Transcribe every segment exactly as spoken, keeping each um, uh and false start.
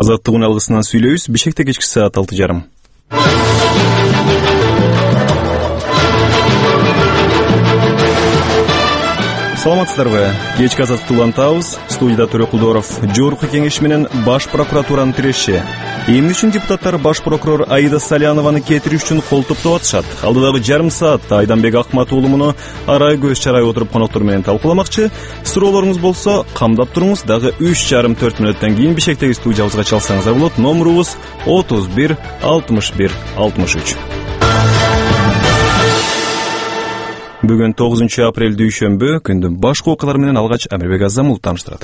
Азаттык уналгысынан сүйлөйбүз. Бишкекте кечки саат алты жарым. Саламатсыздарбы? Кечки азаттык улантабыз. Студияда Төрө Кулдоров. Жогорку кеңеш менен Баш прокуратуранын тиреши. Эмне үчүн депутаттар Баш прокурор Аида Салянованы кетирүү үчүн кол топтоп атышат? Алдыдагы жарым саатта Айданбек Акмат уулу муну арай көз чарай отуруп коноктор менен талкууламакчы. Суроолоруңуз болсо, камдап туруңуз. Дагы үч жарым төрт мүнөттөн кийин Бишкектеги студиябызга чалсаңыздар болот. Номурубуз отуз бир алтымыш бир алтымыш үч. Бүгүн тогузунчу апрель дүйшөмбү, күндүн башкы окуялары менен алгач Амирбек Азамул тааныштырат.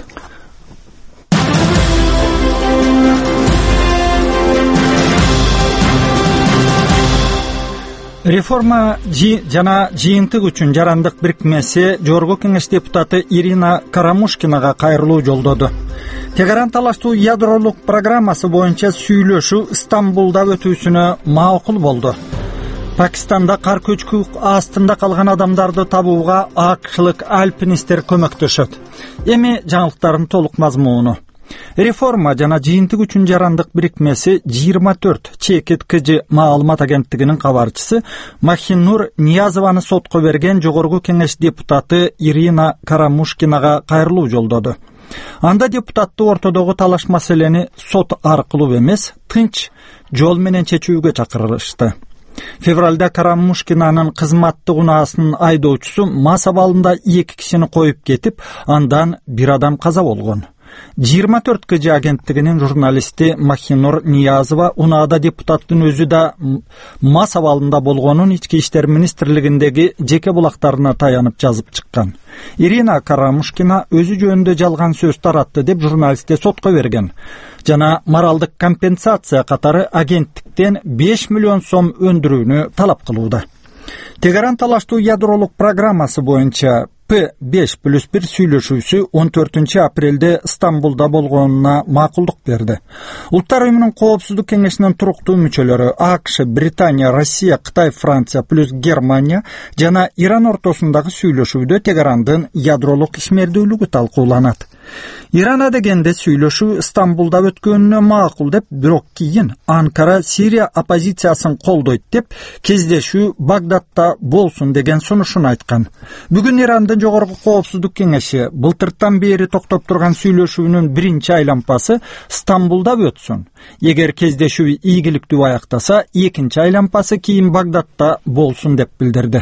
Реформа жана жыйынтык үчүн жарандык бирикмеси Жогорку кеңеш депутаты Ирина Карамушкинага кайрылуу жолдоду. Тегеран талаштуу ядролук программасы боюнча сүйлөшүү Стамбулда өтүүсүнө макул болду. Пакистанда кар көчкү астында калган адамдарды табууга акшлык альпинисттер көмөктөшөт. Эми жаңылыктардын толук мазмуну. Реформа жана жыйынтык үчүн жарандык бирикмеси жыйырма төрт Чекит КЖ маалымат агенттигинин кабарчысы Махинур Ниязованы сотко берген Жогорку кеңеш депутаты Ирина Карамушкинага кайрылуу жолдоду. Анда депутатты ортодогу талаш маселени сот аркылуу эмес, тынч жол менен чечүүгө чакырышты. Февралда Карамушкинанын кызматтык унаасынын айдоочусу мас абалында эки кишини коюп кетип, андан бир адам каза болгон. жыйырма төрт КЖ агенттигинин журналисти Махинур Ниязова унаада депутаттын өзү да мас абалында болгонун ички иштер министрлигиндеги жеке булактарына таянып жазып чыккан. Ирина Карамушкина өзү жөнүндө жалган сөз таратты деп журналистте сотко берген. Жана моралдык компенсация катары агенттиктен беш миллион сом өндүрүүнү талап кылууда. Тегеран талаштуу ядролук программасы боюнча П беш плюс бир сүйлөшүүсү он төртүнчү апрелде Стамбулда болгонуна макулдук берди. Улуттар уюмунун коопсуздук кеңешинин туруктуу мүчөлөрү АКШ, Британия, Россия, Кытай, Франция плюс Германия жана Иран ортосундагы сүйлөшүүдө Тегерандын ядролук ишмердүүлүгү талкууланат. Ирана дегенде сүйлөшүү Стамбулда өткөнүнө макул деп, бирок кийин Анкара Сирия оппозициясын колдойт деп, кездешүү Багдадта болсун деген сунушун айткан. Бүгүн Ирандын Жогорку коопсуздук кеңеши былтыртан бери токтоп турган сүйлөшүүнүн биринчи айлампасы Стамбулда өтсүн. Эгер кездешүү ийгиликтүү аяктаса, экинчи айлампасы кийин Багдадта болсун деп билдирди.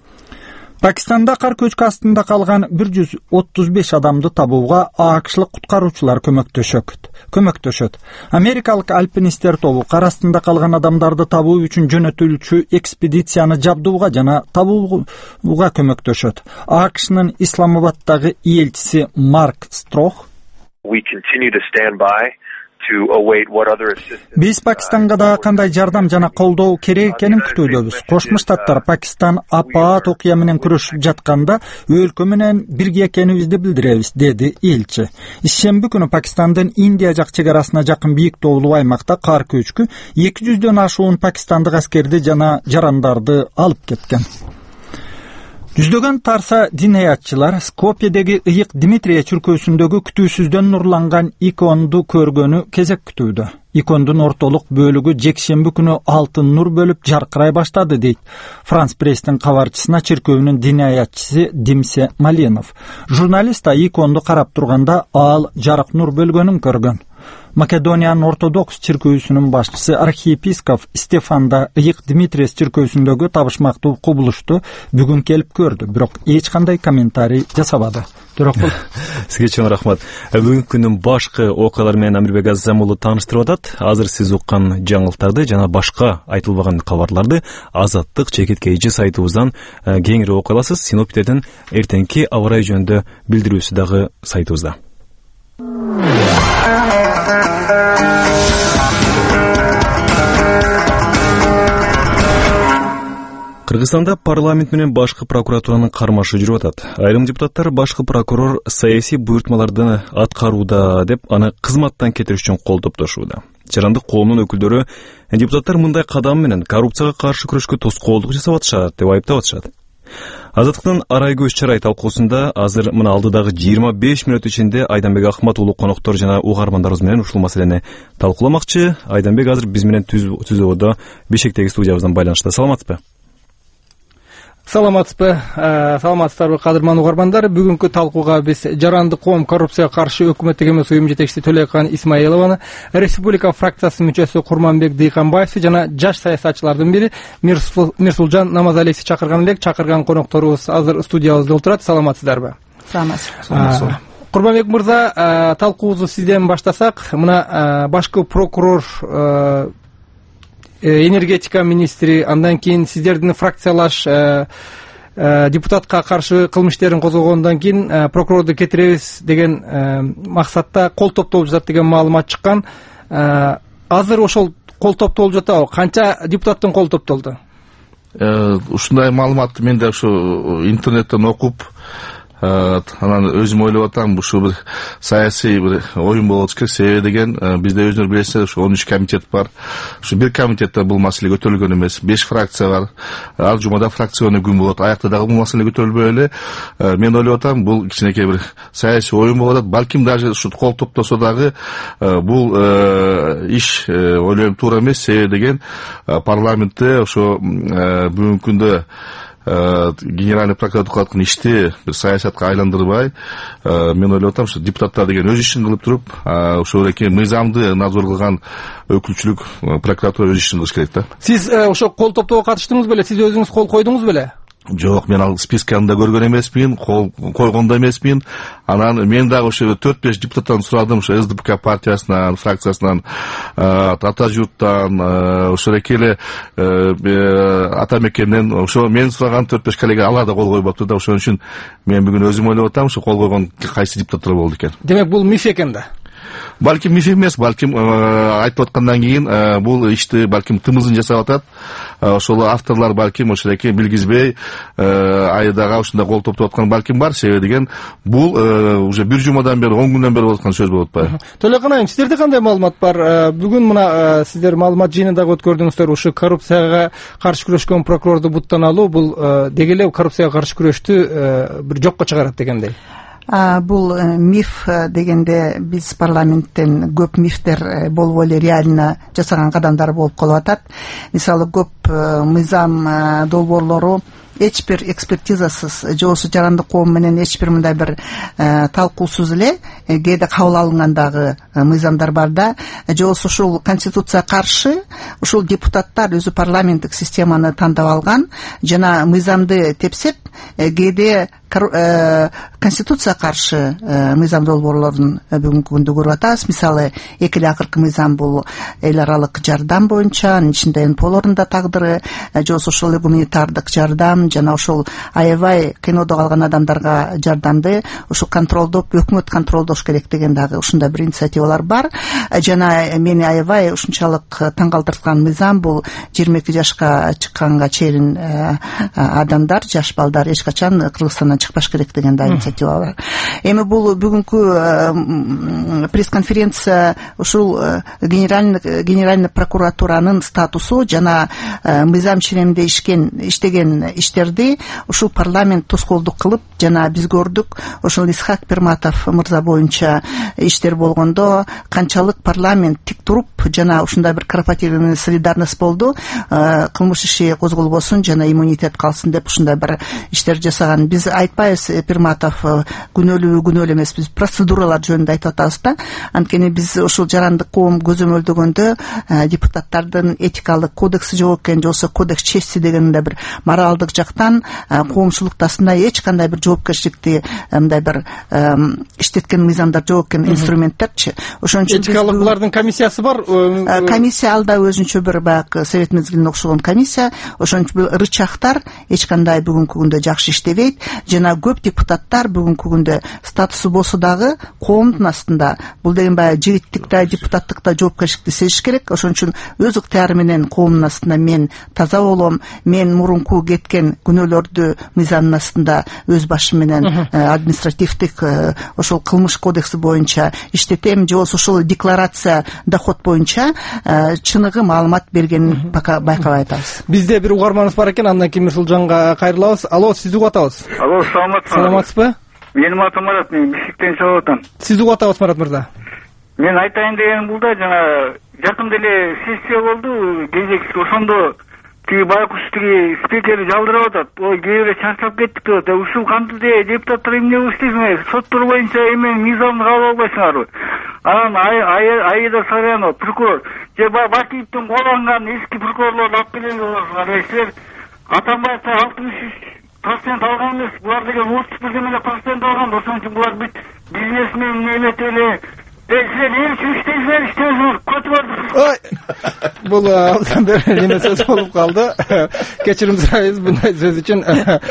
Пакистанда кар көчкү астында калган бир жүз отуз беш адамды табууга акшлык куткаруучулар көмөктөшөт. Көмөктөшөт. Америкалык альпинисттер тобу кар астында калган адамдарды табуу үчүн жөнөтүлүүчү экспедицияны жабдууга жана табууга көмөктөшөт. АКШнын Исламабаддагы элчиси Марк Строх: Биз Пакистанга да кандай жардам жана колдоо керек экенин күтүүдөбүз. Кошмо Штаттар Пакистан апаат окуя менен күрөшүп жатканда өлкө менен бирге экенибизди билдиребиз, деди элчи. Ишемби күнү Пакистандын Индия жак чегарасына жакын бийик тоолуу аймакта кар көчкү эки жүздөн ашуун пакистандык аскерди жана жарандарды алып кеткен. Жүздөгөн тарса динаятчылар Скопьедеги ыйык Дмитрия чүркөөсүндөгү күтүүсүздөн нурланган иконду көргөнү кезек күтүүдө. Икондун ортолук бөлүгү жекшемби күнү алтын нур бөлүп жаркырай баштады, дейт Франс пресстин кабарчысына чиркөөнүн динаятчысы Димсе Малинов. Журналист иконду карап турганда ал жарык нур бөлгөнүн көргөн. Македониянын ортодокс чиркөөсүнүн башчысы архиепископ Стефанда ыйык Дмитриес чиркөөсүндөгү табышмактуу кубулушту бүгүн келип көрдү, бирок эч кандай комментарий жасабады. Төрөкул. Сизге чоң рахмат. Бүгүнкү күндүн башкы окуялары менен Амирбек Азамулу тааныштырып атат. Азыр сиз уккан жаңылыктарды жана башка айтылбаган кабарларды Азаттык Чекит КЖ сайтыбыздан кеңири окуй аласыз. Синоптиктердин эртеңки аба ырайы жөнүндө билдирүүсү дагы сайтыбызда. Кыргызстанда парламент менен башкы прокуратуранын кармашы жүрүп атат. Айрым депутаттар башкы прокурор саясий буйртмаларды аткарууда деп аны кызматтан кетириш үчүн кол топтошууда. Жарандык коомдун өкүлдөрү депутаттар мындай кадам менен коррупцияга каршы күрөшкө тоскоолдук жасап атышат деп айыптап атышат. Азаттыктын Арай көз чарай талкуусунда азыр мына алдыдагы жыйырма беш мүнөт ичинде Айданбек Акмат уулу коноктор жана угармандарыбыз менен ушул маселени талкууламакчы. Айданбек азыр биз менен түзүүдө Бишкектеги студиябыздан байланышта. Саламатсызбы? Саламатсызбы, саламатсыздарбы кадырман угармандар. Бүгүнкү талкууга биз Жарандык коом коррупцияга каршы өкмөттүк эмес уюм жетекчиси Төлөйкан Исмаилованы, Республика фракциясынын мүчөсү Курманбек Дыйканбаевди жана жаш саясатчылардын бири Мирсулжан Намазалиевди чакырган элек. Чакырган конокторубуз азыр студиябызда отурат. Саламатсыздарбы? Саламатсызбы. Курманбек мырза, талкуубузду сизден баштасак, мына башкы прокурор, энергетика министри, андан кийин сиздердин фракциялаш депутатка каршы кылмыш иштерин козгогондон кийин прокурорду кетиребиз деген максатта кол топтолуп жатат деген маалымат чыккан. Азыр ошол кол топтолуп жатабы? Канча депутаттын кол топтолду? Ушундай маалыматты мен да ушу интернеттен окуп, анан өзүм ойлоп атам, ушу бир саясий бир оюн болот керек. Себеби деген бизде өзүңөр билесиздер, ушу он үч комитет бар. Ушу бир комитетте бул маселе көтөрүлгөн эмес. беш фракция бар. Ар жумада фракционный күн болот. Аякта дагы бул маселе көтөрүлбөй эле. Мен ойлоп атам, бул кичинекей бир саясий оюн болуп атат. Балким даже ушу кол топтосо дагы бул иш ойлойм туура эмес. Себеби деген парламентте ошо бүгүнкү күндө генеральный прокуратура кылаткан ишти бир саясатка айландырбай, мен ойлоп атам, ушу депутаттар деген өз ишин кылып туруп, ошол эки мыйзамды назор кылган өкүлчүлүк прокуратура өз ишин кылыш керек да. Сиз ошо кол топтоого катыштыңыз беле? Сиз өзүңүз кол койдуңуз беле? Жок, мен ал списканында көргөн эмесмин, кол койгон да эмесмин. Анан мен дагы ошо төрт беш депутаттан сурадым, ошо СДПК партиясынан, фракциясынан, Ата журттан, ошо эле Ата мекенинен, ошо мен сураган төрт беш коллега алар да кол койбопту да. Ошон үчүн мен бүгүн өзүм ойлоп атам, ошо кол койгон кайсы депутаттар болду экен. Демек бул миф экен да. Балким миф эмес, балким айтып аткандан кийин бул ишти балким тымызын жасап атат. Ошол авторлор балким ошол эки билгизбей айдага ушундай кол топтоп аткан балким бар. Себеби деген бул уже бир жумадан бери, он күндөн бери болуп аткан сөз болуп атпайбы? Төлөйкан айым, сиздерде кандай маалымат бар? Бүгүн мына сиздер маалымат жыйынын дагы өткөрдүңүздөр. Ушу коррупцияга каршы күрөшкөн прокурорду буттан алуу бул деги эле коррупцияга каршы күрөштү бир жокко чыгарат дегендей. Бул миф дегенде биз парламенттен көп мифтер болуп эле реально жасаган кадамдар болуп калып атат. Мисалы көп мыйзам долбоорлору эч бир экспертизасыз же болбосо Жарандык коом менен эч бир мындай бир талкуусуз эле кээде кабыл алынгандагы мыйзамдар бар да. Же болбосо ушул конституцияга каршы ушул депутаттар өзү парламенттик системаны тандап алган жана мыйзамды тепсеп кээде конституцияга каршы мыйзам долбоорлорун бүгүнкү күндө көрүп атабыз. Мисалы эки эле акыркы мыйзам бул эл аралык жардам боюнча, анын ичинде эн пэ олордун да тагдыры, же болбосо ошол гуманитардык жардам жана ошол аябай кыйноодо калган адамдарга жардамды ошо контролдоп, өкмөт контролдош керек деген дагы ушундай бир инициативалар бар. Жана мени аябай ушунчалык таң калтырткан мыйзам бул жыйырма эки жашка чыкканга чейин адамдар, жаш балдар эч качан Кыргызстандан чыкпаш керек деген инициатива бар. Эми бул бүгүнкү пресс-конференция ушул генеральный генеральный прокуратуранын статусу жана мыйзам ченеминде ишкен иштеген иштерди ушул парламент тоскоолдук кылып, жана биз көрдүк ошол Исхак Перматов мырза боюнча иштер болгондо канчалык парламент тик туруп жана ушундай бир корпоративный солидарность болду, кылмыш иши козголбосун жана иммунитет калсын деп ушундай бир иштер жасаган. Биз айтпайбыз Перматов күнөөлүү күнөөлүү эмес, биз процедуралар жөнүндө айтып атабыз да. Анткени биз ушул Жарандык коом көзөмөлдөгөндө депутаттардын этикалык кодекси жок экен, же болбосо кодекс чести деген мындай бир моралдык жактан коомчулуктасында эч кандай бир жоопкерчиликти мындай бир иштеткен мыйзамдар жок экен, инструменттерчи. Ошон үчүн этикалык булардын комиссиясы бар. Комиссия ал да өзүнчө бир баягы совет мезгилине окшогон комиссия. Ошон үчүн рычагтар эч кандай бүгүнкү күндө жакшы иштебейт. Жана жана көп депутаттар бүгүнкү күндө статусу болсо дагы коомдун астында. Бул деген баягы жигиттик да, депутаттык да жоопкерчиликти сезиш керек. Ошон үчүн өз ыктыяры менен коомдун астында мен таза болом, мен мурунку кеткен күнөөлөрдү мыйзамдын астында өз башым менен административдик ошол кылмыш кодекси боюнча иштетем, же болбосо ошол декларация доход боюнча чыныгы маалымат бергенин пока байкабай атабыз. Бизде бир угарманыбыз бар экен, андан кийин Мирсулжанга кайрылабыз. Алло, сизди угуп атабыз. Алло, саламатсызбы? Саламатсызбы? Менин атым Марат, мен Бишкектен чыгып атам. Сизди угуп атабыз, Марат мырза. Мен айтайын дегеним бул да, жана жакында эле сессия болду, кезекси. Ошондо тиги байкуш тиги спикери жалдырап атат. Ой, кээ бирөө чарчап кеттик деп атат. Ушул кантип депутаттар эмне кылыш дейсиңер? Соттор боюнча эме мыйзамды кабыл албайсыңарбы? Анан Аида Салянова, прокурор, же Бакиевдин коланган эски прокурорлорду алып келген болосуңар. Силер Атамбаевди алтымыш үч процент алган эмес, булар деген отуз бир эле процент алган. Ошон үчүн булар бүт бизнесмен неметип эле силер эл үчүн иштейсиңер, иштейсиңер, көтүп Ой, бул абдан бир неме сөз болуп калды. Кечирим сурайбыз мындай сөз үчүн.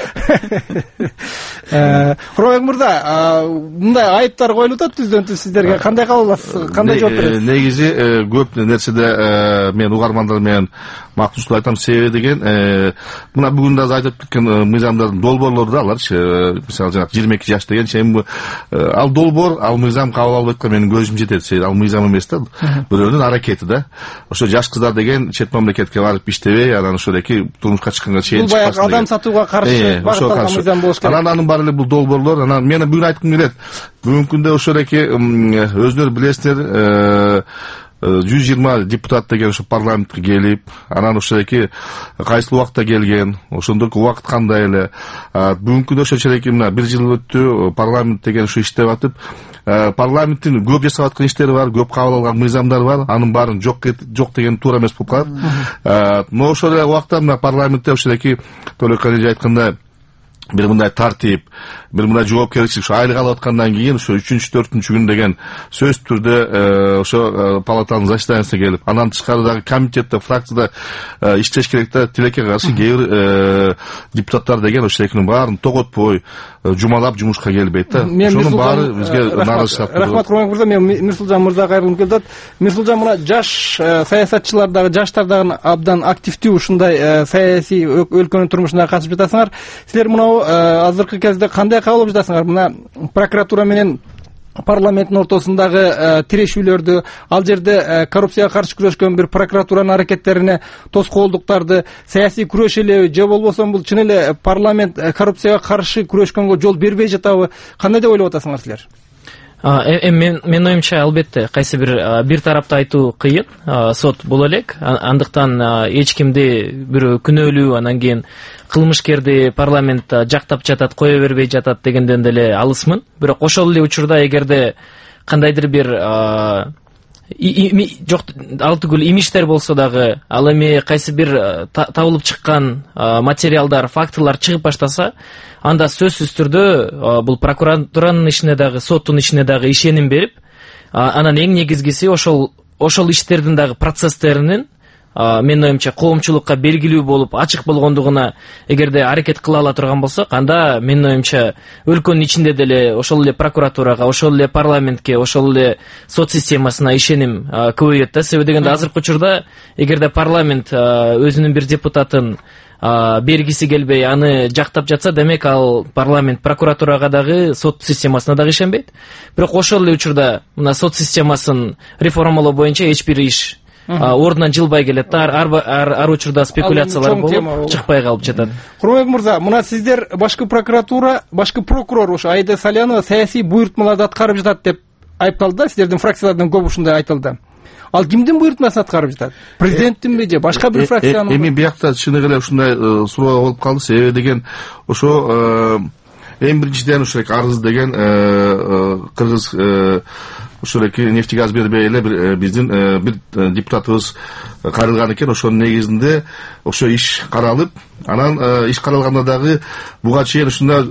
Курманбек мырза, мындай айыптар коюлуп атат түздөн түз сиздерге. Кандай кабыл аласыз? Кандай жооп бересиз? Негизи көп нерседе мен угармандар менен мактушулуп айтам. Себеби деген мына бүгүн да айтып кеткен мыйзамдардын долбоорлору да аларчы. Мисалы жана жыйырма эки жаш деген чейин ал долбоор, ал мыйзам кабыл албайт, менин көзүм жетет. Ал мыйзам эмес да, бирөөнүн аракети да. Ошо жаш кыздар деген чет мамлекетке барып иштебей, анан ошол эки турмушка чыкканга чейин чыкпасын. Бул баягы адам сатууга каршы багытталган мыйзам болуш керек. Анан анын баары эле бул долбоорлор. Анан мен бүгүн айткым келет. Бүгүнкү күндө ошол эки өзүнөр билесиздер, жүз жыйырма депутат деген ошо парламентке келип, анан ошол эки кайсыл убакта келген, ошондойку убакыт кандай эле. Бүгүнкү күндө ошо эки мына бир жыл өттү, парламент деген ушу иштеп атып, парламенттин көп жасап аткан иштери бар, көп кабыл алган мыйзамдар бар, анын баарын жок жок деген туура эмес болуп калат. Но ошол эле убакта мына парламентте ошол эки Төлөкалиев айткандай бир мындай тартип, бир мындай жоопкерчилик, ошо айлык алып аткандан кийин ошо үчүнчү төртүнчү күн деген сөзсүз түрдө ошо палатанын заседаниясына келип, андан тышкары дагы комитетте, фракцияда иштеш керек да. Тилекке каршы кээ бир депутаттар деген ошо экинин баарын тоготпой, жумалап жумушка келбейт да. Ошонун баары бизге нааразычылык. Рахмат Курманбек мырза, мен Мирсулжан мырзага кайрылгым келип атат. Мирсулжан, мына жаш саясатчылар дагы, жаштар дагы абдан активдүү ушундай саясий өлкөнүн турмушуна катышып жатасыңар. Силер мына азыркы кезде кандай кабыл алып жатасыңар? Мына прокуратура менен парламенттин ортосундагы тирешүүлөрдү, ал жерде коррупцияга каршы күрөшкөн бир прокуратуранын аракеттерине тоскоолдуктарды, саясий күрөш эле, же болбосо бул чын эле парламент коррупцияга каршы күрөшкөнгө жол бербей жатабы? Кандай деп ойлоп атасыңар силер? Мен мен оюмча албетте кайсы бир бир тарапты айтуу кыйын. Сот бул элек, андыктан эч кимди бирөө күнөөлүү, анан кийин кылмышкерди парламент жактап жатат, кое бербей жатат дегенден деле алысмын. Бирок ошол эле учурда эгерде кандайдыр бир жок ал түгүл имиштер болсо дагы, ал эми кайсы бир табылып чыккан материалдар, фактылар чыгып баштаса, анда сөзсүз түрдө бул прокуратуранын ишине дагы, соттун ишине дагы ишеним берип, анан эң негизгиси ошол ошол иштердин дагы процесстеринин мен оюмча коомчулукка белгилүү болуп ачык болгондугуна эгерде аракет кыла ала турган болсок, анда мен оюмча өлкөнүн ичинде деле ошол эле прокуратурага, ошол эле парламентке, ошол эле сот системасына ишеним көбөйөт да. Себеби дегенде азыркы учурда эгерде парламент өзүнүн бир депутатын бергиси келбей аны жактап жатса, демек ал парламент прокуратурага дагы, сот системасына дагы ишенбейт. Бирок ошол эле учурда мына сот системасын реформалоо боюнча эч бир иш ордунан жылбай келет да, ар учурда спекуляциялар болуп чыкпай калып жатат. Курманбек мырза, мына сиздер башкы прокуратура, башкы прокурор ошо Аида Салянова саясий буйртмаларды аткарып жатат деп айыпталды да, сиздердин фракциялардан көп ушундай айтылды. Ал кимдин буйртмасын аткарып жатат? Президенттинби же башка бир фракциянын? Эми биякта чыныгы эле ушундай суроо болуп калды. Себеби деген ошо эң биринчиден ошо арыз деген кыргыз ошол эки нефти газ бербей эле биздин бир депутатыбыз кайрылган экен. Ошонун негизинде ошо иш каралып, анан иш каралганда дагы буга чейин ушундай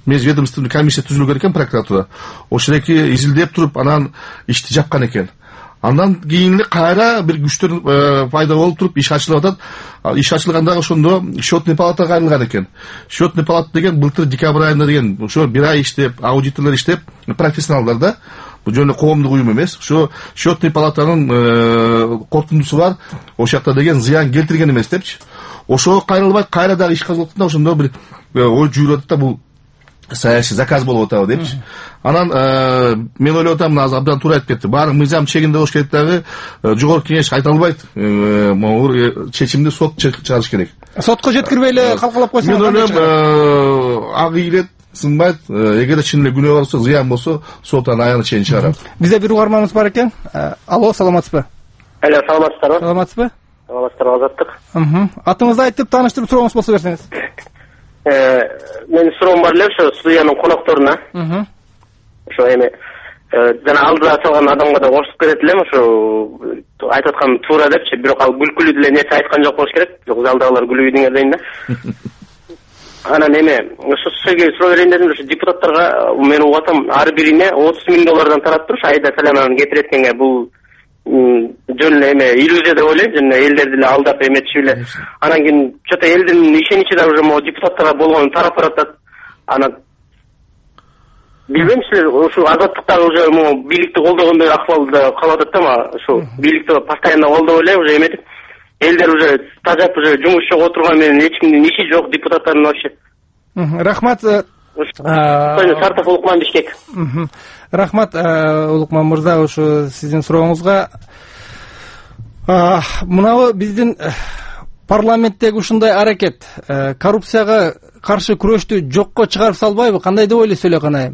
межведомственный комиссия түзүлгөн экен прокуратура. Ошол эки изилдеп туруп, анан ишти жапкан экен. Андан кийин эле кайра бир күчтөр пайда болуп туруп иш ачылып атат. Иш ачылганда ошондо счетный палатага айылган экен. Счетный палата деген былтыр декабрь айында деген ошо бир ай иштеп, аудиторлор иштеп, профессионалдар да. Бул жөн эле коомдук уюм эмес. Ошо счетный палатанын корутундусу бар. Ошол жакта деген зыян келтирген эмес депчи. Ошого кайрылбай кайра дагы иш козготканда ошондо бир ой жүрүп атат да, бул саясий заказ болуп атабы депчи. Анан мен ойлоп атам, азыр абдан туура айтып кетти. Баары мыйзам чегинде болуш керек дагы, жогорку кеңеш айта албайт. Могу чечимди сот чыгарыш керек. Сотко жеткирбей эле калкалап койсоң мен ойлойм, ак ийгилет сынбайт. Эгерде чын эле күнөө болсо, зыян болсо, сот аны аягына чейин чыгарат. Бизде бир угарманыбыз бар экен. Алло, саламатсызбы? Алло, саламатсыздарбы? Саламатсызбы? Саламатсыздарбы, Азаттык. Атыңызды айтып, тааныштырып сурооңуз болсо берсеңиз. Менин суроом бар эле ошо студиянын конокторуна. Ошо эми жана алдыда салган адамга да кошуп берет элем, ошо айтып аткан туура депчи, бирок ал күлкүлүү деле нерсе айткан жок болуш керек. Жок, залдагылар күлүп идиңер дейин да. Анан эми ошо сизге суроо берейин дедим, ошо депутаттарга мен угатам, ар бирине отуз миң доллардан тарап туруш айда Салянаны кетирип эткенге бул жөн эле эме иллюзия деп ойлойм, жана элдерди эле алдап эметишип эле. Анан кийин что-то элдин ишеничи да уже могу депутаттарга болгонун тарап баратат. Анан билбейм, силер ушул Азаттыктагы уже могу бийликти колдогондой акыбалда калып атат да, ошо бийликти постоянно колдоп эле уже эметип, элдер уже тажап уже жумуш жок отурган менен эч кимдин иши жок депутаттардын вообще. Рахмат. Сартов Улукман, Бишкек. Рахмат, Улукман мырза, ушу сиздин сурооңузга. Мынабы биздин парламенттеги ушундай аракет коррупцияга каршы күрөштү жокко чыгарып салбайбы? Кандай деп ойлойсуз эле канайым?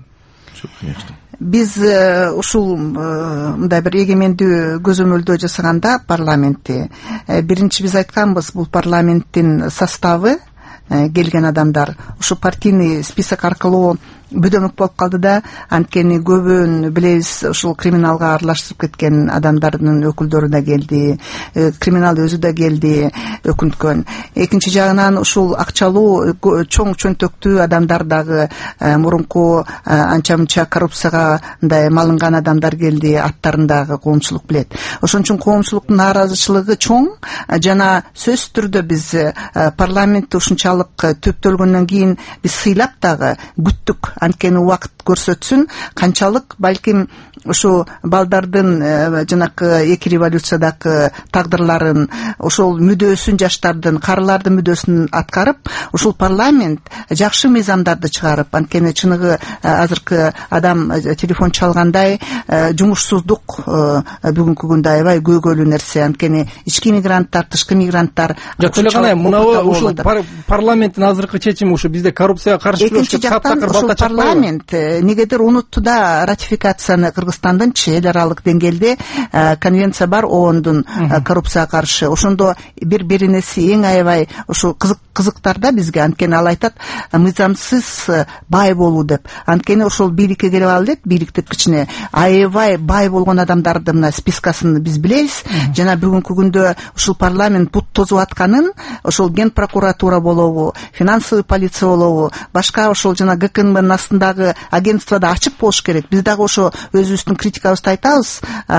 Биз ушул мындай бир эгемендүү көзөмөлдөө жасаганда парламентти биринчи биз айтканбыз, бул парламенттин составы келген адамдар ушу партийный список аркылуу бөдөмөк болуп калды да, анткени көбүн билебиз, ушул криминалга аралашып кеткен адамдардын өкүлдөрү да келди, криминал өзү да келди өкүнткөн. Экинчи жагынан ушул акчалуу чоң чөнтөктүү адамдар дагы мурунку анча мынча коррупцияга мындай малынган адамдар келди, аттарын дагы коомчулук билет. Ошон үчүн коомчулуктун нааразычылыгы чоң, жана сөзсүз түрдө биз парламентте ушунчалык төптөлгөндөн кийин биз сыйлап дагы күттүк, анткени убакыт көрсөтсүн канчалык балким ушу балдардын жанакы эки революциядагы тагдырларын, ошол мүдөөсүн, жаштардын, карылардын мүдөөсүн аткарып, ушул парламент жакшы мыйзамдарды чыгарып, анткени чыныгы азыркы адам телефон чалгандай жумушсуздук бүгүнкү күндө аябай көйгөйлүү нерсе, анткени ички мигранттар, тышкы мигранттар. Жок эле канай, мынабы ушул парламенттин азыркы чечими ушу бизде коррупцияга каршы күрөшкө таптакыр балта чыкпайбы? Парламент негедир унутту да ратификацияны Кыргызстандын эл аралык деңгээлде конвенция бар, оондун коррупцияга каршы. Ошондо бир беренеси эң аябай ушу кызыктарда бизге, анткени ал айтат мыйзамсыз бай болуу деп. Анткени ошол бийликке келип алып элек, бийликтик кичине аябай бай болгон адамдардын мына спискасын биз билебиз. Жана бүгүнкү күндө ушул парламент бут тозуп атканын ошол ген прокуратура болобу, финансовый полиция болобу, башка ошол жана ГКНБнын астындагы агентствода ачык болуш керек. Биз дагы ошо өзүбүздүн критикабызды айтабыз.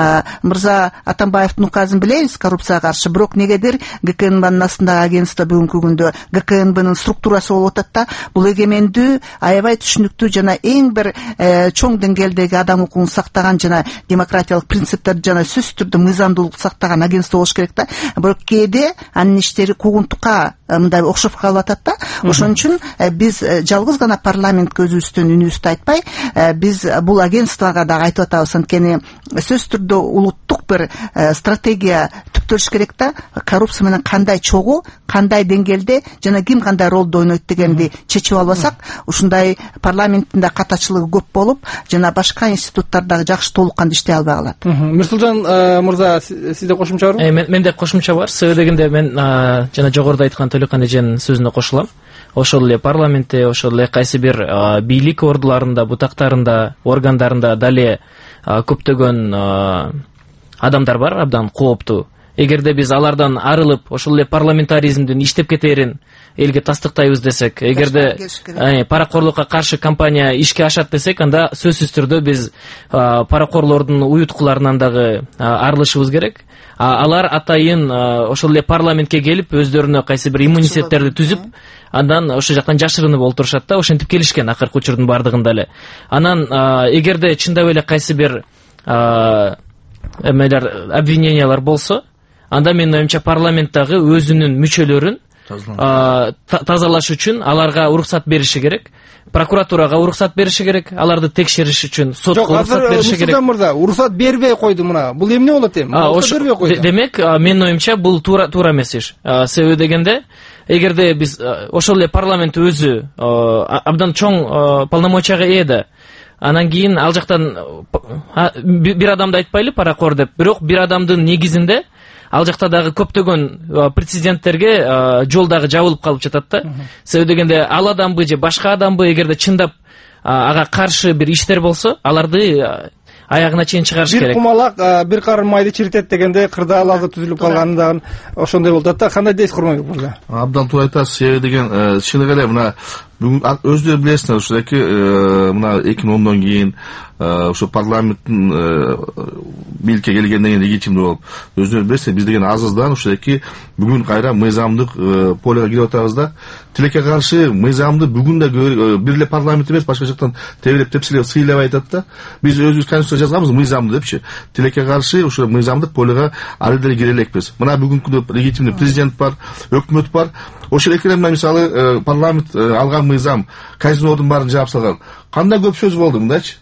Мырза Атамбаевдин указын билебиз коррупцияга каршы, бирок негедир ГКНБнын астындагы агентство бүгүнкү күндө ГКНБнын структурасы болуп атат да, бул эгемендүү, аябай түшүнүктүү жана эң бир чоң деңгээлдеги адам укугун сактаган жана демократиялык принциптерди жана сөзсүз түрдө мыйзамдуулукту сактаган агентство болуш керек да. Бирок кээде анын иштери куугунтукка мындай окшоп калып атат да. Ошон үчүн биз жалгыз гана парламентке өзүбүздүн үнүбүздү айтпай, биз бул агентствога да айтып атабыз, анткени сөзсүз түрдө улуттук бир стратегия түптөлүш керек да. Коррупция менен кандай чогуу, кандай деңгээлде жана ким кандай ролду ойнойт дегенди чечип албасак, ушундай парламенттин да катачылыгы көп болуп, жана башка институттар дагы жакшы толук кандуу иштей албай калат. Мирсулжан мырза, сизде кошумча барбы? Менде кошумча бар. Себеби дегенде мен жана жогоруда айткан Төлөкан эженин сөзүнө кошулам. Ошол эле парламентте, ошол эле кайсы бир бийлик ордуларында, бутактарында, органдарында дале көптөгөн адамдар бар, абдан кооптуу. эгерде биз алардан арылып ошол эле парламентаризмдин иштеп кетерин элге тастыктайбыз десек, эгерде паракорлукка каршы кампания ишке ашат десек, анда сөзсүз түрдө биз паракорлордун уюткуларынан дагы арылышыбыз керек. Алар атайын ошол эле парламентке келип өздөрүнө кайсы бир иммунитеттерди түзүп, андан ошол жактан жашырынып олтурушат да, ошентип келишкен акыркы учурдун бардыгында эле. Анан эгерде чындап эле кайсы бир эмелер, обвинениялар болсо, анда менин оюмча парламенттагы өзүнүн мүчөлөрүн тазалаш үчүн аларга уруксат бериши керек. Прокуратурага уруксат бериши керек, аларды текшериш үчүн сотко уруксат бериши керек. Жок, азыр Нурсултан мырза, уруксат бербей койду мына. Бул эмне болот эми? Уруксат бербей койду. Демек, менин оюмча бул туура туура эмес иш. Себеби дегенде, эгерде биз ошол эле парламент өзү абдан чоң полномочияга ээ да, анан кийин ал жактан бир адамды айтпайлы паракор деп, бирок бир адамдын негизинде ал жакта дагы көптөгөн президенттерге жол дагы жабылып калып жатат да. Себеби дегенде ал адамбы же башка адамбы эгерде чындап ага каршы бир иштер болсо, аларды аягына чейин чыгарыш керек. Бир кумалак бир карын майды чиритет дегенде кырдааларды түзүлүп калганы дагы ошондой болуп атат да. Кандай дейсиз Курманбек мырза? Абдан туура айтасыз. Себеби деген чыныгы эле мына бүгүн өздөрү билесиздер, ушундайки мына эки миң ондон кийин ошо парламенттин бийликке келгенден кийин легитимдүү болуп, өздөрү билесиздер, биз деген азыздан ушундайки бүгүн кайра мыйзамдык полега кирип атабыз да. Тилекке каршы мыйзамды бүгүн да бир эле парламент эмес, башка жактан тебелеп тепселеп сыйлап айтат да. Биз өзүбүз конституция жазганбыз мыйзамды депчи. Тилекке каршы ошо мыйзамдык полега ары деле кире элекпиз. Мына бүгүнкү легитимдүү президент бар, өкмөт бар. Ошол эки мисалы парламент алган мыйзам казинодун баарын жаап салган. Кандай көп сөз болду мындачы?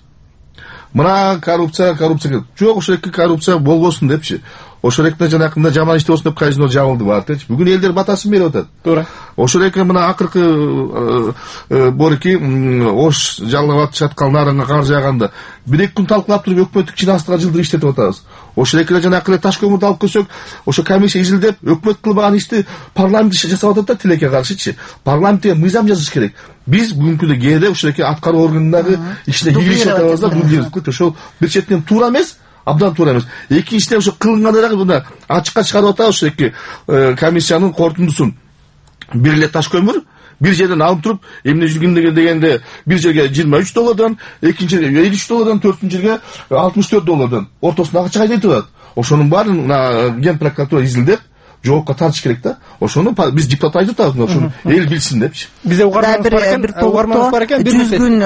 Мына коррупция, коррупция. Жок, ошол эки коррупция болбосун депчи. Ошол эки жанакында жаман иште болсун деп казино жабылды баардычы. Бүгүн элдер батасын берип атат. Туура. Ошол эки мына акыркы борки ош жалгап жаткан нарынга кар жааганда бир эки күн талкуулап туруп өкмөттүк жинастыкка жылдыр иштетип атабыз. Ошол эки жанакы эле таш көмүрдү алып келсек, ошо комиссия изилдеп өкмөт кылбаган ишти парламент жасап атат да, тилекке каршычы. Парламентке мыйзам жазыш керек. Биз бүгүнкү кээде ошол эки аткаруу органдагы ишине киришип атабыз да, дублируйт. Ошол бир четинен туура эмес, абдан туура эмес. Экинчиден ошо кылынгандары мына ачыкка чыгарып атабыз ошо эки комиссиянын корутундусун. Бир эле таш көмүр бир жерден алып туруп, эмне жүргүндө дегенде бир жерге жыйырма үч доллардан, экинчи жерге элүү үч доллардан, төртүнчү жерге алтымыш төрт доллардан, ортосуна акча кайда кетип атат. Ошонун баарын ген прокуратура изилдеп жоопка тартыш керек да. Ошону биз депутат айтып атабыз, ошону эл билсин депчи. Бизде угарманыбыз бар экен, угарманыбыз бар экен. жүз күн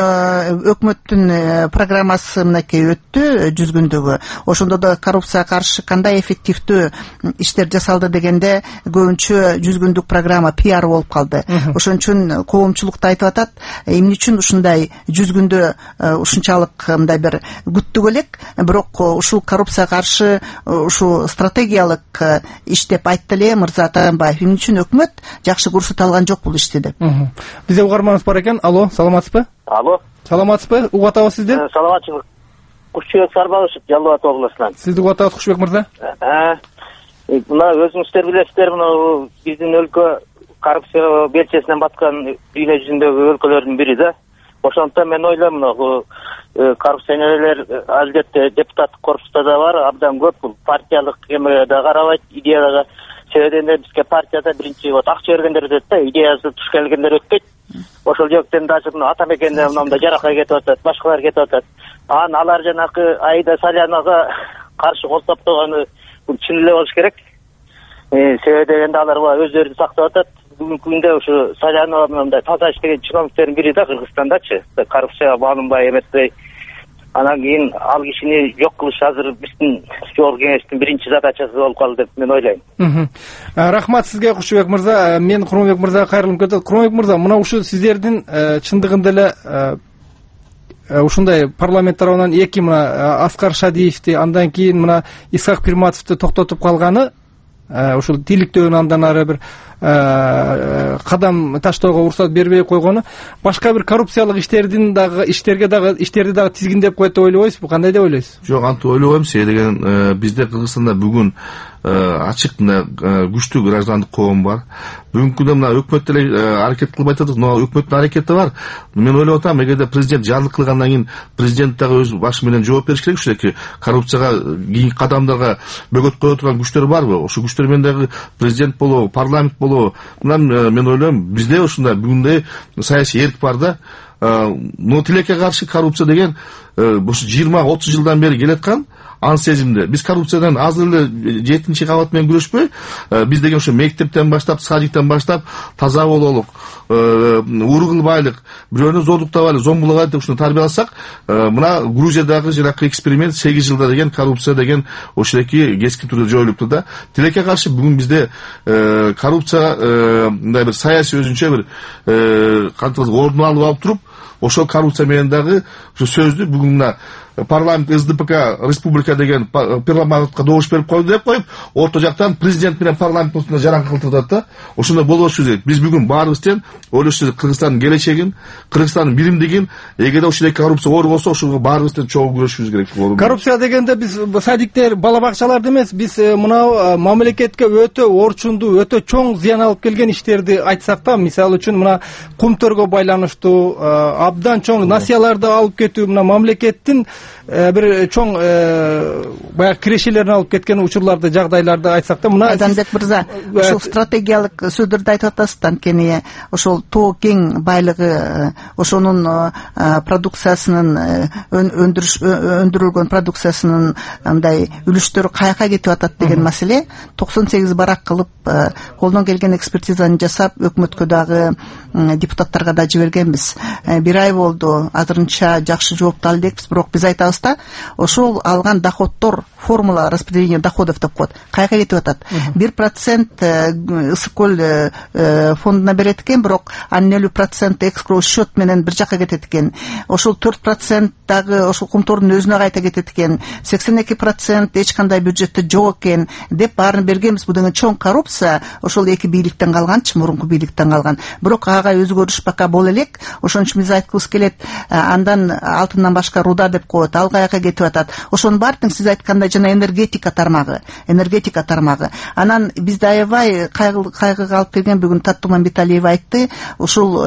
өкмөттүн программасы мынакей өттү, жүз күндөгү. Ошондо да коррупцияга каршы кандай эффективдүү иштер жасалды дегенде көбүнчө жүз күндүк программа пиар болуп калды. Ошон үчүн коомчулук да айтып атат, эмне үчүн ушундай жүз күндө ушунчалык мындай бир күттүк элек, бирок ушул коррупцияга каршы ушул стратегиялык иш деп айтты эле мырза Атамбаев. Эмне үчүн өкмөт жакшы курсут алган жок бул ишти деп. Бизде угарманыбыз бар экен. Алло, саламатсызбы? Алло. Саламатсызбы? Угуп атабыз сизди? Саламатчылык. Кушчубек Сарбагышев, Жалал Абад облусунан. Сизди угуп атабыз, Кушчубек мырза. Мына өзүңүздөр билесиздер, мына биздин өлкө коррупция белчесинен баткан дүйнө жүзүндөгү өлкөлөрдүн бири да. Ошондуктан мен ойлойм, мына коррупционерлер албетте депутаттык корпуста да бар, абдан көп. Бул партиялык эмеге да карабайт, идеяга. Себебинде бизге партияда биринчи вот акча бергендер өтөт да, идеясы туш келгендер өтпөйт. Ошол жактан даже Атамекенде мындай жаракай кетип атат, башкалар кетип атат. Анан алар жанакы Аида Салянага каршы кол топтогону бул чын эле болуш керек. Себеби дегенде алар өздөрүн сактап атат. Бүгүнкү күндө ушу Салянова мындай таза иштеген чиновниктердин бири да Кыргызстандачы, коррупцияга багынбай эметпей. Анан кийин ал кишини жок кылыш азыр биздин жогорку кеңештин биринчи задачасы болуп калды деп мен ойлойм. Рахмат сизге, Кушчубек мырза. Мен Курманбек мырзага кайрылып кетет. Курманбек мырза, мына ушу сиздердин чындыгында эле ушундай парламент тарабынан эки мына Аскар Шадиевди, андан кийин мына Исхак Пирматовду токтотуп калганы, ушул тиликтөөнү андан ары бир кадам таштоого уруксат бербей койгону башка бир коррупциялык иштердин дагы иштерге дагы иштерди дагы тизгиндеп коет деп ойлобойсузбу? Кандай деп ойлойсуз? Жок, антип ойлобойм. Себеби деген бизде Кыргызстанда бүгүн ачык мына күчтүү граждандык коом бар. Бүгүнкү күндө мына өкмөт деле аракет кылып атат. Но өкмөттүн аракети бар. Мен ойлоп атам, эгерде президент жарлык кылгандан кийин президент дагы өз башы менен жооп бериш керек. Ушундой коррупцияга кийинки кадамдарга бөгөт кое турган күчтөр барбы? Ошол күчтөр менен дагы президент болобу, парламент болобу? Мына мен ойлойм, бизде ушундай бүгүндөй саясий эрк бар да. Но тилекке каршы коррупция деген ушу жыйырма отуз жылдан бери келаткан ан сезимде. Биз коррупциядан азыр эле жетинчи кабат менен күрөшпөй, биз деген ошо мектептен баштап, садиктен баштап таза бололук, уру кылбайлык, бирөөнү зордуктабайлык, зомбулабайлык деп ушуну тарбияласак, мына Грузиядагы жанакы эксперимент сегиз жылда деген коррупция деген ошолеки кескин түрдө жоюлупту да. Тилекке каршы бүгүн бизде коррупция мындай бир саясий өзүнчө бир кантип ордун алып алып туруп, ошол коррупция менен дагы ушу сөздү бүгүн мына парламент СДПК республика деген парламентка добуш берип койду деп коюп, орто жактан президент менен парламент ортосунда жаранка кылтырат да. Ошондой болбошу керек. Биз бүгүн баарыбыз тең ойлошубуз, Кыргызстандын келечегин, Кыргызстандын биримдигин, эгерде ушундай коррупция оор болсо, ошого баарыбыз тең чогуу күрөшүбүз керек. Коррупция дегенде биз садиктер, бала бакчаларды эмес, биз мына мамлекетке өтө орчундуу, өтө чоң зыян алып келген иштерди айтсак да, мисалы үчүн мына кумтөргө байланыштуу абдан чоң насыяларды алып кетүү, мына мамлекеттин бир чоң баягы кирешелерин алып кеткен учурларды, жагдайларды айтсак да, мына Айданбек мырза, ошол стратегиялык сөздөрдү айтып атасыз, анткени ошол тоо кең байлыгы, ошонун продукциясынын өндүрүлгөн продукциясынын мындай үлүштөрү каяка кетип атат деген маселе токсон сегиз барак кылып, колдон келген экспертизаны жасап, өкмөткө дагы, депутаттарга да жибергенбиз. Бир ай болду, азырынча жакшы жоопту алды экенбиз, бирок биз айтабыз да, ошол алган доходдор, формула распределения доходов деп коет, каяка кетип атат. бир процент ысык көл фондуна берет экен, бирок анын элүү процент экскроу счет менен бир жакка кетет экен. Ошол төрт процент дагы ошол кумтордун өзүнө кайта кетет экен. сексен эки процент эч кандай бюджетте жок экен деп баарын бергенбиз. Бул деген чоң коррупция, ошол эки бийликтен калганчы, мурунку бийликтен калган. Бирок ага өзгөрүш пока боло элек. Ошон үчүн биз айткыбыз келет, андан алтындан башка руда деп коет, ал каяка кетип атат. Ошонун баардыгын сиз айткандай жана энергетика тармагы, энергетика тармагы. Анан бизде аябай кайгыга алып келген, бүгүн Таттуман Биталиева айтты, ушул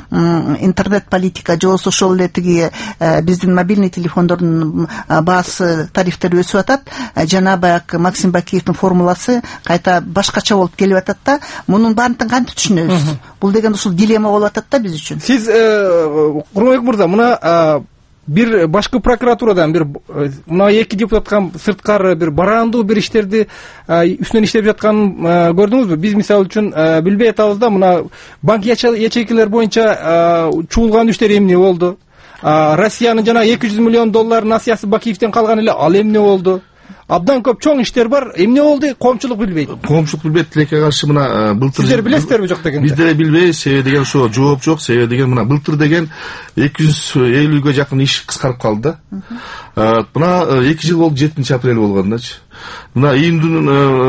интернет политика же болбосо ошол эле тиги биздин мобильный телефондордун баасы, тарифтери өсүп атат. Жана баягы Максим Бакиевдин формуласы кайта башкача болуп келип атат да. Мунун баарын кантип түшүнөбүз? Бул деген ушул дилемма болуп атат да биз үчүн. Сиз Курманбек мырза, мына бир башкы прокуратурадан бир мына эки депутатка сырткары бир бараандуу бир иштерди үстүнөн иштеп жатканын көрдүңүзбү? Биз мисалы үчүн билбей атабыз да, мына банк ячейкалар боюнча чуулган иштер эмне болду? Россиянын жана эки жүз миллион доллар насыясы Бакиевден калган эле, ал эмне болду? Абдан көп чоң иштер бар, эмне болду? Коомчулук билбейт. Коомчулук билбейт. Тилекке каршы мына былтыр сиздер билесиздерби жок дегенде? Биз деле билбейбиз. Себеби деген ошо жооп жок. Себеби деген мына былтыр деген эки жүз элүүгө жакын иш кыскарып калды да. Мына эки жыл болду, жетинчи апрель болгондачы. Мына июндун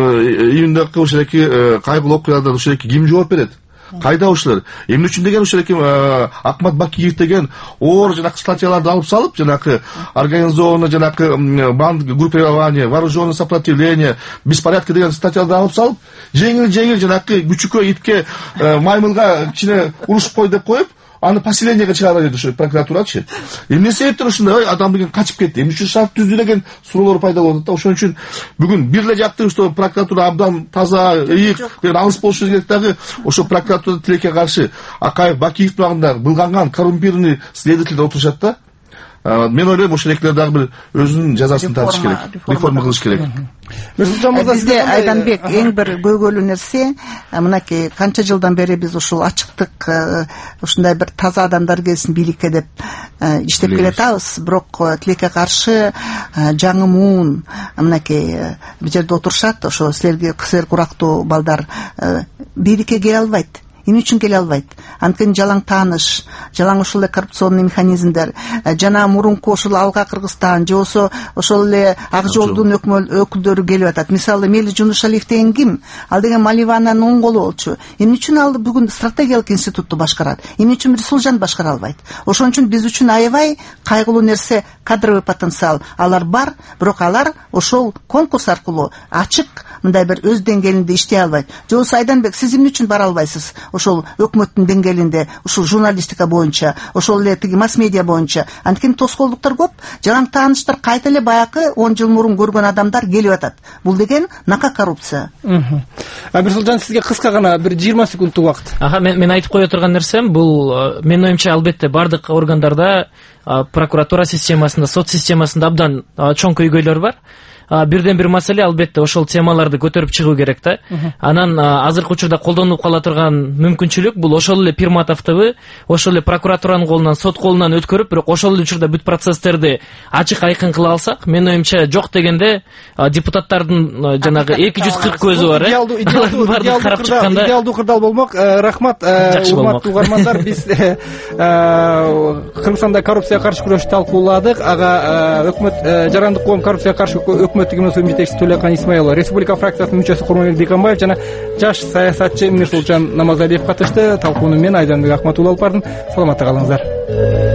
июндагы ошолеки кайгылуу окуялардан ошолеки ким жооп берет? Кайда ушулар? Эмне үчүн деген ошолеки Акмат Бакиев деген оор жанакы статьяларды алып салып, жанакы организованно жанакы группирование, вооруженное сопротивление, беспорядки деген статьяларды алып салып, жеңил-жеңил жанакы күчүккө, итке, маймылга кичине урушуп кой деп коюп, аны поселенияга чыгарат ошо прокуратурачы. Эмне себептен ушундай адам деген качып кетти? Эмне үчүн шарт түздү деген суроолор пайда болот да. Ошон үчүн бүгүн бир эле жакты что прокуратура абдан таза, ыйык, алыс болушу керек дагы. Ошо прокуратура тилекке каршы Акаев, Бакиев багында былганган коррумпированный следовательдер отурушат да. Мен ойлойм, ошол экилер дагы бир өзүнүн жазасын тартыш керек, реформа кылыш керек. Бизде Айданбек эң бир көйгөйлүү нерсе, мынакей канча жылдан бери биз ушул ачыктык, ушундай бир таза адамдар келсин бийликке деп иштеп келатабыз, бирок тилекке каршы жаңы муун мынакей бул жерде отурушат, ошо силерге кысыр курактуу балдар бийликке келе албайт. эмне үчүн келе албайт? Анткени жалаң тааныш, жалаң ошол эле коррупционный механизмдер жана мурунку ошол Алга Кыргызстан же болбосо ошол эле Ак Жолдун өкүлдөрү келип атат. Мисалы Мели Жунушалиев деген ким? Ал деген Маливанын оң колу болчу. Эмне үчүн ал бүгүн стратегиялык институтту башкарат? Эмне үчүн Рисулжан башкара албайт? Ошон үчүн биз үчүн аябай кайгылуу нерсе кадровый потенциал. Алар бар, бирок алар ошол конкурс аркылуу ачык мындай бир өз деңгээлинде иштей албайт. Же болбосо Айданбек, сиз эмне үчүн бара албайсыз? Ошол өкмөттүн деңгээлинде, ушул журналистика боюнча, ошол эле тиги масс медиа боюнча. Анткени тоскоолдуктар көп, жалаң тааныштар кайта эле баягы он жыл мурун көргөн адамдар келип атат. Бул деген нака коррупция. Абирсулжан, сизге кыска гана бир жыйырма секундтук убакыт. Аха, мен, мен айтып кое турган нерсем бул, менин оюмча, албетте бардык органдарда, прокуратура системасында, сот системасында абдан чоң көйгөйлөр бар. Бирден бир маселе албетте ошол темаларды көтөрүп чыгуу керек да. Анан азыркы учурда колдонуп кала турган мүмкүнчүлүк бул ошол эле Пирматовду ошол эле прокуратуранын колунан, сот колунан өткөрүп, бирок ошол эле учурда бүт процесстерди ачык айкын кыла алсак, менин оюмча жок дегенде депутаттардын жанагы эки жүз кырк көзү бар, э. Бардык карап чыкканда идеалдуу кырдаал болмок. Рахмат, урматтуу угармандар, биз Кыргызстанда коррупцияга каршы күрөштү талкууладык. Ага өкмөт жарандык коом коррупцияга каршы өкмөттүк эмес уюм жетекчиси Төлөкан Исмаилов, Республика фракциясынын мүчөсү Курманбек Дыйканбаев жана жаш саясатчы Мирсулжан Намазалиев катышты. Талкууну мен Айданбек Акматулла алып бардым. Саламатта калыңыздар.